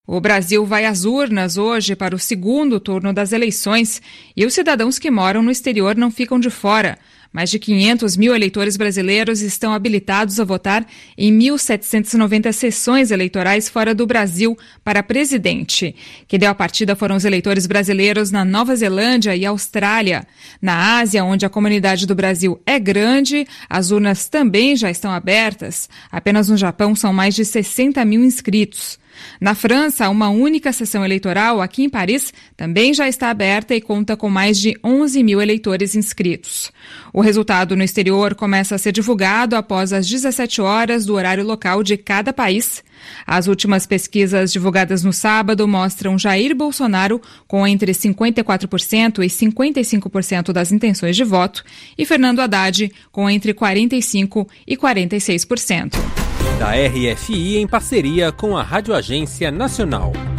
O Brasil vai às urnas hoje para o segundo turno das eleições e os cidadãos que moram no exterior não ficam de fora. Mais de 500 mil eleitores brasileiros estão habilitados a votar em 1.790 sessões eleitorais fora do Brasil para presidente. Quem deu a partida foram os eleitores brasileiros na Nova Zelândia e Austrália. Na Ásia, onde a comunidade do Brasil é grande, as urnas também já estão abertas. Apenas no Japão são mais de 60 mil inscritos. Na França, uma única sessão eleitoral, aqui em Paris, também já está aberta e conta com mais de 11 mil eleitores inscritos. O resultado no exterior começa a ser divulgado após as 17 horas do horário local de cada país. As últimas pesquisas divulgadas no sábado mostram Jair Bolsonaro com entre 54% e 55% das intenções de voto e Fernando Haddad com entre 45% e 46%. Da RFI em parceria com a Rádio Agência Nacional.